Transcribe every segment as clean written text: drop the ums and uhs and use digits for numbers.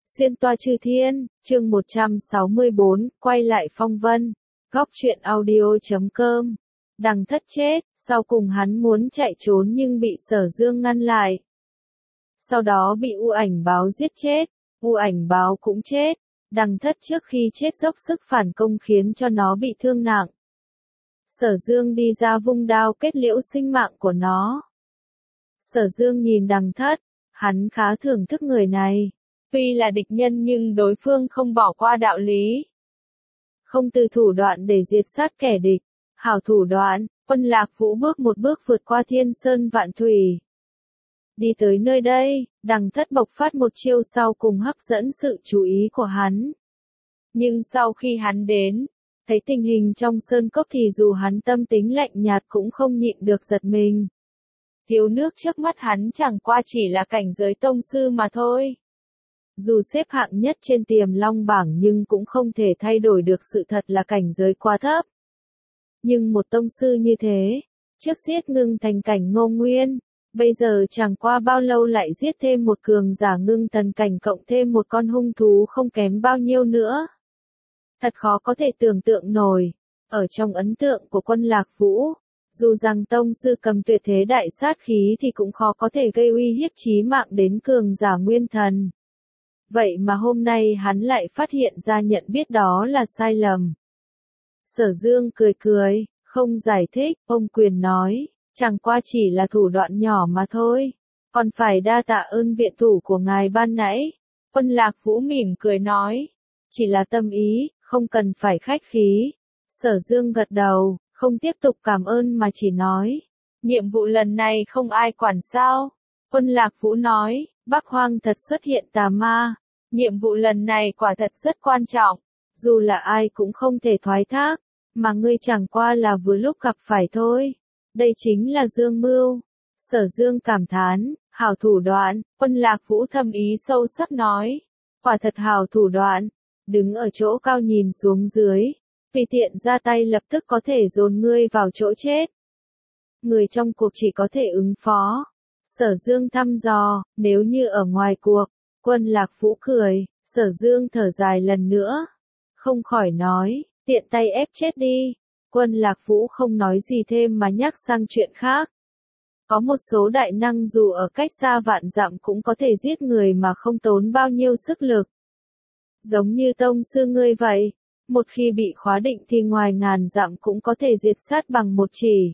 Xuyên toa chư thiên, chương 164, quay lại phong vân. Góc truyện audio.com. Đằng Thất chết, sau cùng hắn muốn chạy trốn nhưng bị Sở Dương ngăn lại. Sau đó bị U Ảnh Báo giết chết, U Ảnh Báo cũng chết. Đằng Thất trước khi chết dốc sức phản công khiến cho nó bị thương nặng. Sở Dương đi ra vung đao kết liễu sinh mạng của nó. Sở Dương nhìn Đằng Thất, hắn khá thưởng thức người này. Tuy là địch nhân nhưng đối phương không bỏ qua đạo lý. Không từ thủ đoạn để diệt sát kẻ địch. Hảo thủ đoạn, Quân Lạc Vũ bước một bước vượt qua thiên sơn vạn thủy. Đi tới nơi đây, Đằng Thất bộc phát một chiêu sau cùng hấp dẫn sự chú ý của hắn. Nhưng sau khi hắn đến, thấy tình hình trong sơn cốc thì dù hắn tâm tính lạnh nhạt cũng không nhịn được giật mình. Thiếu nước trước mắt hắn chẳng qua chỉ là cảnh giới tông sư mà thôi. Dù xếp hạng nhất trên Tiềm Long bảng nhưng cũng không thể thay đổi được sự thật là cảnh giới quá thấp. Nhưng một tông sư như thế, trước giết Ngưng Thành cảnh Ngô Nguyên, bây giờ chẳng qua bao lâu lại giết thêm một cường giả Ngưng Thần cảnh cộng thêm một con hung thú không kém bao nhiêu nữa. Thật khó có thể tưởng tượng nổi, ở trong ấn tượng của Quân Lạc Vũ, dù rằng tông sư cầm tuyệt thế đại sát khí thì cũng khó có thể gây uy hiếp chí mạng đến cường giả Nguyên Thần. Vậy mà hôm nay hắn lại phát hiện ra nhận biết đó là sai lầm. Sở Dương cười cười, không giải thích, ông Quyền nói, chẳng qua chỉ là thủ đoạn nhỏ mà thôi, còn phải đa tạ ơn viện thủ của ngài ban nãy. Quân Lạc Vũ mỉm cười nói, chỉ là tâm ý, không cần phải khách khí. Sở Dương gật đầu, không tiếp tục cảm ơn mà chỉ nói, nhiệm vụ lần này không ai quản sao? Quân Lạc Vũ nói, Bắc Hoang thật xuất hiện tà ma, nhiệm vụ lần này quả thật rất quan trọng, dù là ai cũng không thể thoái thác, mà ngươi chẳng qua là vừa lúc gặp phải thôi. Đây chính là Dương mưu. Sở Dương cảm thán, hảo thủ đoạn. Quân Lạc Vũ thâm ý sâu sắc nói, quả thật hảo thủ đoạn, đứng ở chỗ cao nhìn xuống dưới, tùy tiện ra tay lập tức có thể dồn ngươi vào chỗ chết. Người trong cuộc chỉ có thể ứng phó. Sở Dương thăm dò, nếu như ở ngoài cuộc. Quân Lạc Vũ cười, Sở Dương thở dài lần nữa, không khỏi nói, tiện tay ép chết đi. Quân Lạc Vũ không nói gì thêm mà nhắc sang chuyện khác. Có một số đại năng dù ở cách xa vạn dặm cũng có thể giết người mà không tốn bao nhiêu sức lực. Giống như tông sư ngươi vậy, một khi bị khóa định thì ngoài ngàn dặm cũng có thể diệt sát bằng một chỉ.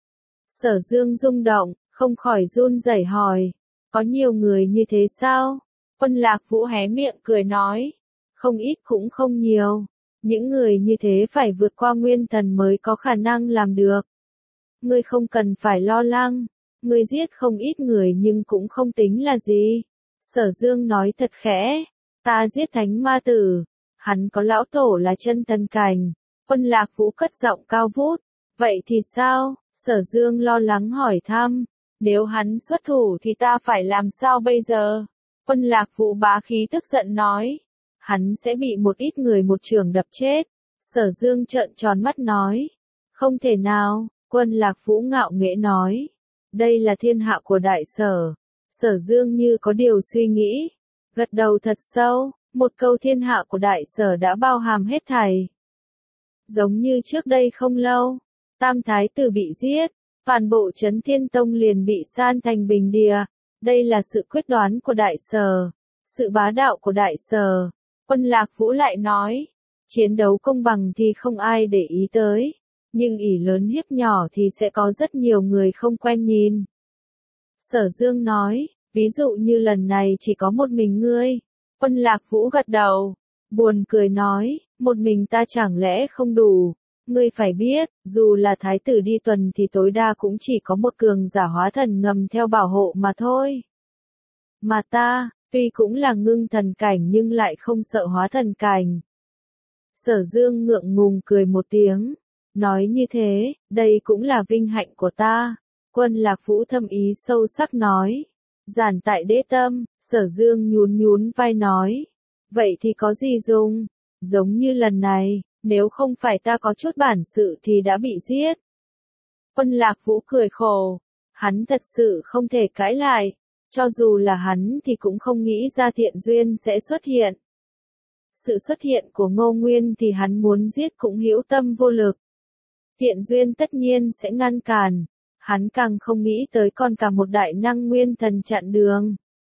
Sở Dương rung động, không khỏi run rẩy hỏi, có nhiều người như thế sao? Quân Lạc Vũ hé miệng cười nói, không ít cũng không nhiều, những người như thế phải vượt qua Nguyên Thần mới có khả năng làm được. Ngươi không cần phải lo lắng, ngươi giết không ít người nhưng cũng không tính là gì. Sở Dương nói thật khẽ, ta giết Thánh Ma Tử, hắn có lão tổ là chân thần cảnh. Quân Lạc Vũ cất giọng cao vút, vậy thì sao? Sở Dương lo lắng hỏi thăm, nếu hắn xuất thủ thì ta phải làm sao bây giờ? Quân Lạc Vũ bá khí tức giận nói, hắn sẽ bị một ít người một chưởng đập chết. Sở Dương trợn tròn mắt nói, không thể nào. Quân Lạc Vũ ngạo nghễ nói, đây là thiên hạ của Đại Sở. Sở Dương như có điều suy nghĩ, gật đầu thật sâu, một câu thiên hạ của Đại Sở đã bao hàm hết thảy. Giống như trước đây không lâu, Tam Thái Tử bị giết, toàn bộ Chấn Thiên Tông liền bị san thành bình địa. Đây là sự quyết đoán của Đại Sở, sự bá đạo của Đại Sở. Quân Lạc Vũ lại nói, chiến đấu công bằng thì không ai để ý tới, nhưng ỷ lớn hiếp nhỏ thì sẽ có rất nhiều người không quen nhìn. Sở Dương nói, ví dụ như lần này chỉ có một mình ngươi. Quân Lạc Vũ gật đầu, buồn cười nói, một mình ta chẳng lẽ không đủ. Ngươi phải biết, dù là thái tử đi tuần thì tối đa cũng chỉ có một cường giả hóa thần ngầm theo bảo hộ mà thôi. Mà ta, tuy cũng là Ngưng Thần cảnh nhưng lại không sợ hóa thần cảnh. Sở Dương ngượng ngùng cười một tiếng, nói như thế, đây cũng là vinh hạnh của ta. Quân Lạc Vũ thâm ý sâu sắc nói, giản tại đế tâm. Sở Dương nhún nhún vai nói, vậy thì có gì dùng, giống như lần này. Nếu không phải ta có chút bản sự thì đã bị giết. Quân Lạc Vũ cười khổ, hắn thật sự không thể cãi lại. Cho dù là hắn thì cũng không nghĩ ra Thiện Duyên sẽ xuất hiện. Sự xuất hiện của Ngô Nguyên thì hắn muốn giết cũng hữu tâm vô lực. Thiện Duyên tất nhiên sẽ ngăn cản, hắn càng không nghĩ tới còn cả một đại năng nguyên thần chặn đường.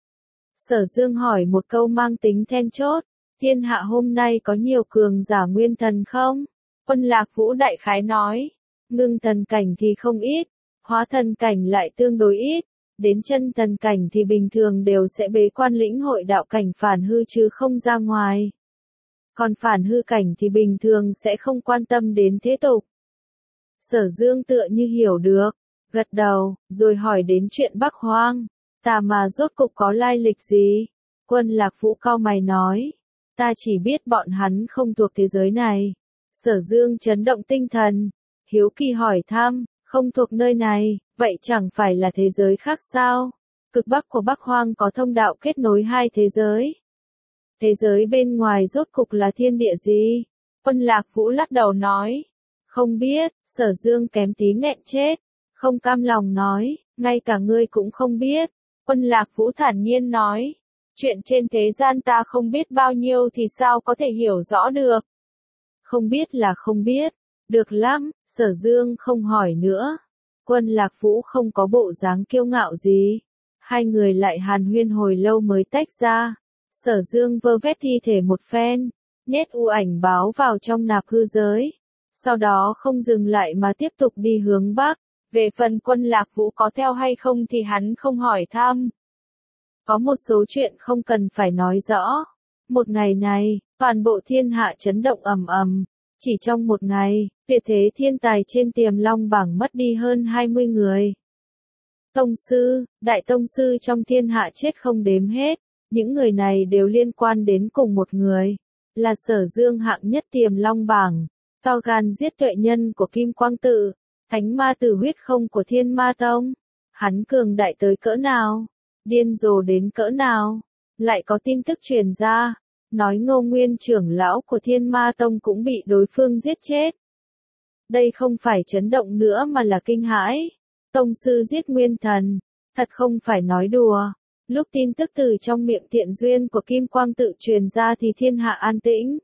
Sở Dương hỏi một câu mang tính then chốt, thiên hạ hôm nay có nhiều cường giả nguyên thần không? Quân Lạc Vũ đại khái nói, ngưng thần cảnh thì không ít, hóa thần cảnh lại tương đối ít, đến chân thần cảnh thì bình thường đều sẽ bế quan lĩnh hội đạo cảnh phản hư chứ không ra ngoài. Còn phản hư cảnh thì bình thường sẽ không quan tâm đến thế tục. Sở Dương tựa như hiểu được, gật đầu, rồi hỏi đến chuyện Bắc Hoang. Ta mà rốt cục có lai lịch gì? Quân Lạc Vũ cau mày nói, ta chỉ biết bọn hắn không thuộc thế giới này. Sở Dương chấn động tinh thần, hiếu kỳ hỏi thăm, không thuộc nơi này, vậy chẳng phải là thế giới khác sao? Cực Bắc của Bắc Hoang có thông đạo kết nối hai thế giới. Thế giới bên ngoài rốt cục là thiên địa gì? Quân Lạc Vũ lắc đầu nói, không biết. Sở Dương kém tí nghẹn chết, không cam lòng nói, ngay cả ngươi cũng không biết. Quân Lạc Vũ thản nhiên nói, chuyện trên thế gian ta không biết bao nhiêu thì sao có thể hiểu rõ được. Không biết là không biết, được lắm. Sở Dương không hỏi nữa. Quân Lạc Vũ không có bộ dáng kiêu ngạo gì. Hai người lại hàn huyên hồi lâu mới tách ra. Sở Dương vơ vét thi thể một phen, nhét u ảnh báo vào trong nạp hư giới. Sau đó không dừng lại mà tiếp tục đi hướng Bắc. Về phần Quân Lạc Vũ có theo hay không thì hắn không hỏi thăm. Có một số chuyện không cần phải nói rõ. Một ngày này, toàn bộ thiên hạ chấn động ầm ầm. Chỉ trong một ngày, tuyệt thế thiên tài trên Tiềm Long bảng mất đi hơn 20 người. Tông sư, đại tông sư trong thiên hạ chết không đếm hết. Những người này đều liên quan đến cùng một người. Là Sở Dương hạng nhất Tiềm Long bảng. To gan giết tuệ nhân của Kim Quang Tự. Thánh ma tử huyết không của Thiên Ma Tông. Hắn cường đại tới cỡ nào? Điên rồ đến cỡ nào? Lại có tin tức truyền ra, nói Ngô Nguyên trưởng lão của Thiên Ma Tông cũng bị đối phương giết chết. Đây không phải chấn động nữa mà là kinh hãi. Tông sư giết nguyên thần, thật không phải nói đùa. Lúc tin tức từ trong miệng Thiện Duyên của Kim Quang Tự truyền ra thì thiên hạ an tĩnh.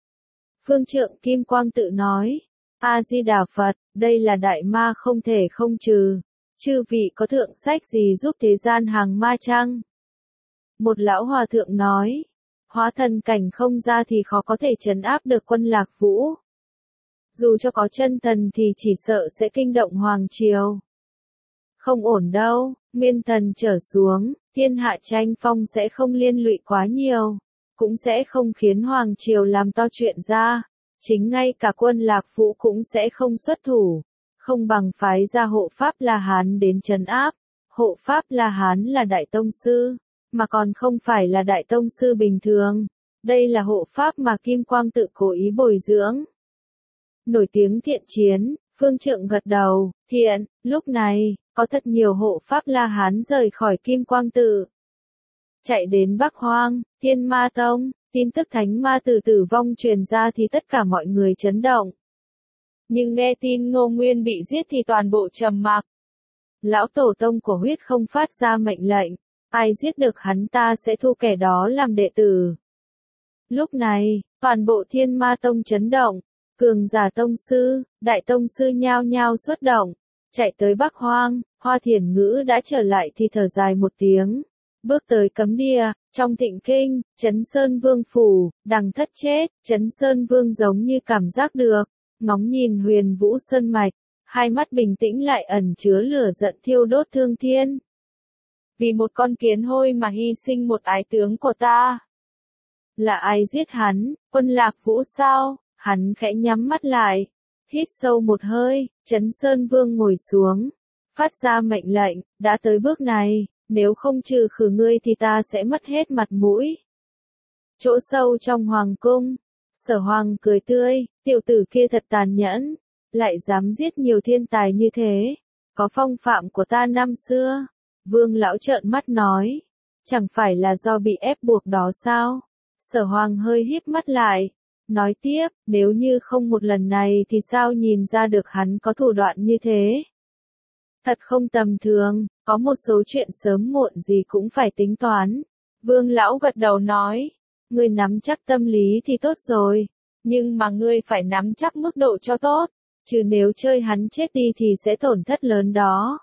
Phương trượng Kim Quang Tự nói, A-di-đà Phật, đây là đại ma không thể không trừ. Chư vị có thượng sách gì giúp thế gian hàng ma chăng? Một lão hòa thượng nói, hóa thần cảnh không ra thì khó có thể trấn áp được Quân Lạc Vũ. Dù cho có chân thần thì chỉ sợ sẽ kinh động hoàng triều. Không ổn đâu, nguyên thần trở xuống, thiên hạ tranh phong sẽ không liên lụy quá nhiều, cũng sẽ không khiến hoàng triều làm to chuyện ra. Chính ngay cả Quân Lạc Vũ cũng sẽ không xuất thủ, không bằng phái ra hộ pháp La Hán đến trấn áp. Hộ pháp La Hán là đại tông sư, mà còn không phải là đại tông sư bình thường. Đây là hộ pháp mà Kim Quang Tự cố ý bồi dưỡng. Nổi tiếng thiện chiến, Phương trượng gật đầu, thiện. Lúc này, có thật nhiều hộ pháp La Hán rời khỏi Kim Quang Tự, chạy đến Bắc Hoang, Thiên Ma Tông. Tin tức Thánh Ma Tử tử vong truyền ra thì tất cả mọi người chấn động. Nhưng nghe tin Ngô Nguyên bị giết thì toàn bộ trầm mặc. Lão tổ tông của huyết không phát ra mệnh lệnh, ai giết được hắn ta sẽ thu kẻ đó làm đệ tử. Lúc này, toàn bộ Thiên Ma Tông chấn động, cường giả tông sư, đại tông sư nhao nhao xuất động, chạy tới Bắc Hoang. Hoa Thiển Ngữ đã trở lại thì thở dài một tiếng. Bước tới cấm địa, trong Thịnh Kinh, Trấn Sơn Vương phủ, Đằng Thất chết, Trấn Sơn Vương giống như cảm giác được, ngóng nhìn Huyền Vũ Sơn mạch, hai mắt bình tĩnh lại ẩn chứa lửa giận thiêu đốt thương thiên. Vì một con kiến hôi mà hy sinh một ái tướng của ta. Là ai giết hắn? Quân Lạc Vũ sao? Hắn khẽ nhắm mắt lại, hít sâu một hơi. Trấn Sơn Vương ngồi xuống, phát ra mệnh lệnh, đã tới bước này. Nếu không trừ khử ngươi thì ta sẽ mất hết mặt mũi. Chỗ sâu trong hoàng cung, Sở Hoàng cười tươi, tiểu tử kia thật tàn nhẫn, lại dám giết nhiều thiên tài như thế, có phong phạm của ta năm xưa. Vương lão trợn mắt nói, chẳng phải là do bị ép buộc đó sao? Sở Hoàng hơi híp mắt lại, nói tiếp, nếu như không một lần này thì sao nhìn ra được hắn có thủ đoạn như thế? Thật không tầm thường, có một số chuyện sớm muộn gì cũng phải tính toán. Vương lão gật đầu nói, ngươi nắm chắc tâm lý thì tốt rồi, nhưng mà ngươi phải nắm chắc mức độ cho tốt, chứ nếu chơi hắn chết đi thì sẽ tổn thất lớn đó.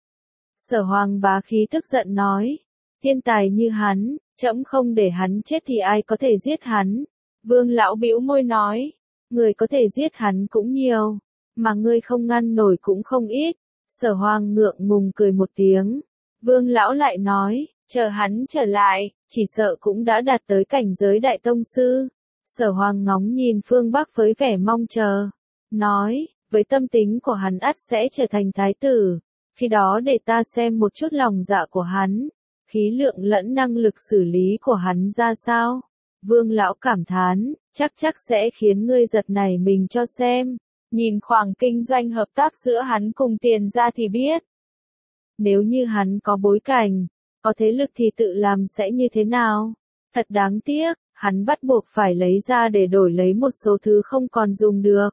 Sở Hoàng bá khí tức giận nói, thiên tài như hắn, trẫm không để hắn chết thì ai có thể giết hắn. Vương lão bĩu môi nói, người có thể giết hắn cũng nhiều, mà ngươi không ngăn nổi cũng không ít. Sở Hoàng ngượng ngùng cười một tiếng. Vương lão lại nói, chờ hắn trở lại, chỉ sợ cũng đã đạt tới cảnh giới đại tông sư. Sở Hoàng ngóng nhìn phương Bắc với vẻ mong chờ, nói, với tâm tính của hắn ắt sẽ trở thành thái tử. Khi đó để ta xem một chút lòng dạ của hắn, khí lượng lẫn năng lực xử lý của hắn ra sao. Vương lão cảm thán, chắc sẽ khiến ngươi giật nảy mình cho xem. Nhìn khoảng kinh doanh hợp tác giữa hắn cùng Tiền gia thì biết. Nếu như hắn có bối cảnh, có thế lực thì tự làm sẽ như thế nào? Thật đáng tiếc, hắn bắt buộc phải lấy ra để đổi lấy một số thứ không còn dùng được.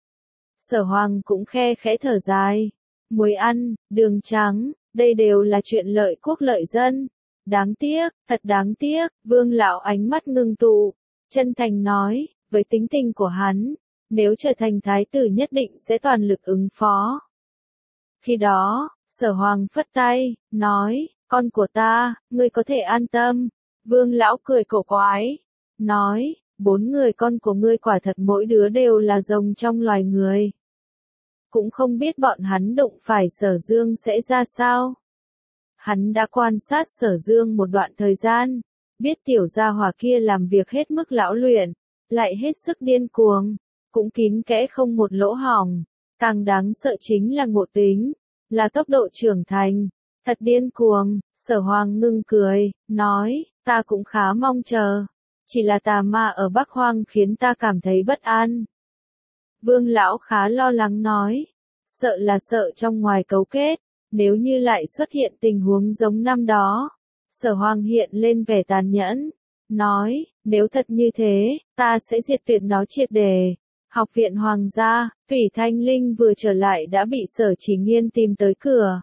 Sở Hoàng cũng khe khẽ thở dài. Muối ăn, đường trắng, đây đều là chuyện lợi quốc lợi dân. Đáng tiếc, thật đáng tiếc, Vương lão ánh mắt ngưng tụ, chân thành nói, với tính tình của hắn, nếu trở thành thái tử nhất định sẽ toàn lực ứng phó. Khi đó, Sở Hoàng phất tay, nói, con của ta, ngươi có thể an tâm. Vương lão cười cổ quái, nói, 4 người con của ngươi quả thật mỗi đứa đều là rồng trong loài người. Cũng không biết bọn hắn đụng phải Sở Dương sẽ ra sao. Hắn đã quan sát Sở Dương một đoạn thời gian, biết tiểu gia hỏa kia làm việc hết mức lão luyện, lại hết sức điên cuồng, cũng kín kẽ không một lỗ hổng. Càng đáng sợ chính là ngộ tính, là tốc độ trưởng thành, thật điên cuồng. Sở Hoàng ngưng cười, nói, ta cũng khá mong chờ, chỉ là tà ma ở Bắc Hoang khiến ta cảm thấy bất an. Vương lão khá lo lắng nói, sợ là sợ trong ngoài cấu kết, nếu như lại xuất hiện tình huống giống năm đó. Sở Hoàng hiện lên vẻ tàn nhẫn, nói, nếu thật như thế, ta sẽ diệt tuyệt nó triệt để. Học viện Hoàng gia, Thủy Thanh Linh vừa trở lại đã bị Sở Chỉ Nghiên tìm tới cửa.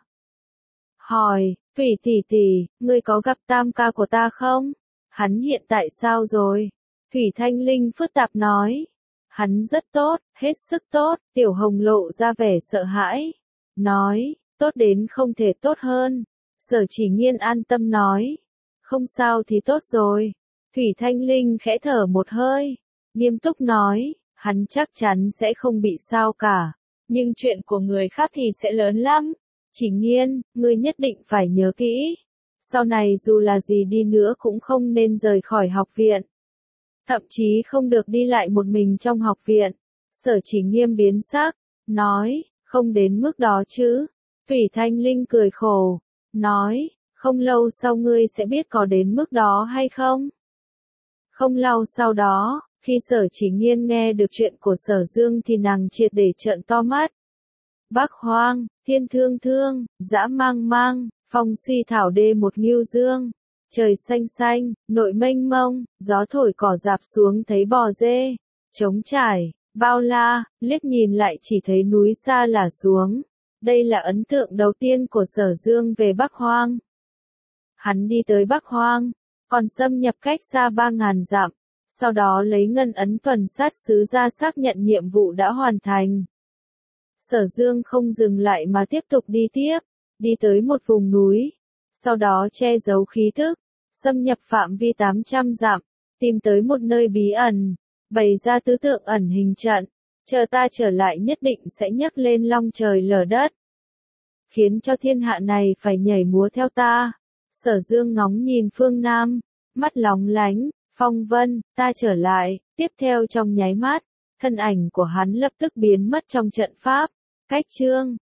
Hỏi, Thủy tỷ tỷ, ngươi có gặp tam ca của ta không? Hắn hiện tại sao rồi? Thủy Thanh Linh phức tạp nói. Hắn rất tốt, hết sức tốt. Tiểu Hồng lộ ra vẻ sợ hãi. Nói, tốt đến không thể tốt hơn. Sở Chỉ Nghiên an tâm nói. Không sao thì tốt rồi. Thủy Thanh Linh khẽ thở một hơi. Nghiêm túc nói, hắn chắc chắn sẽ không bị sao cả. Nhưng chuyện của người khác thì sẽ lớn lắm. Chỉ Nghiên, ngươi nhất định phải nhớ kỹ. Sau này dù là gì đi nữa cũng không nên rời khỏi học viện. Thậm chí không được đi lại một mình trong học viện. Sở Chỉ Nghiêm biến sắc, nói, không đến mức đó chứ. Thủy Thanh Linh cười khổ, nói, không lâu sau ngươi sẽ biết có đến mức đó hay không. Không lâu sau đó, khi Sở Chỉ Nghiên nghe được chuyện của Sở Dương thì nàng triệt để trợn to mắt. Bắc Hoang, thiên thương thương, dã mang mang, phong suy thảo đê một nghiêu dương. Trời xanh xanh, nội mênh mông, gió thổi cỏ rạp xuống thấy bò dê. Trống trải, bao la, liếc nhìn lại chỉ thấy núi xa lả xuống. Đây là ấn tượng đầu tiên của Sở Dương về Bắc Hoang. Hắn đi tới Bắc Hoang, còn xâm nhập cách xa 3.000 dặm. Sau đó lấy ngân ấn tuần sát sứ ra xác nhận nhiệm vụ đã hoàn thành. Sở Dương không dừng lại mà tiếp tục đi tiếp, đi tới một vùng núi. Sau đó che giấu khí tức, xâm nhập phạm vi 800 dặm, tìm tới một nơi bí ẩn, bày ra tứ tượng ẩn hình trận. Chờ ta trở lại nhất định sẽ nhấc lên long trời lở đất, khiến cho thiên hạ này phải nhảy múa theo ta. Sở Dương ngóng nhìn phương Nam, mắt lóng lánh, phong vân, ta trở lại. Tiếp theo trong nháy mắt, thân ảnh của hắn lập tức biến mất trong trận pháp. Cách chương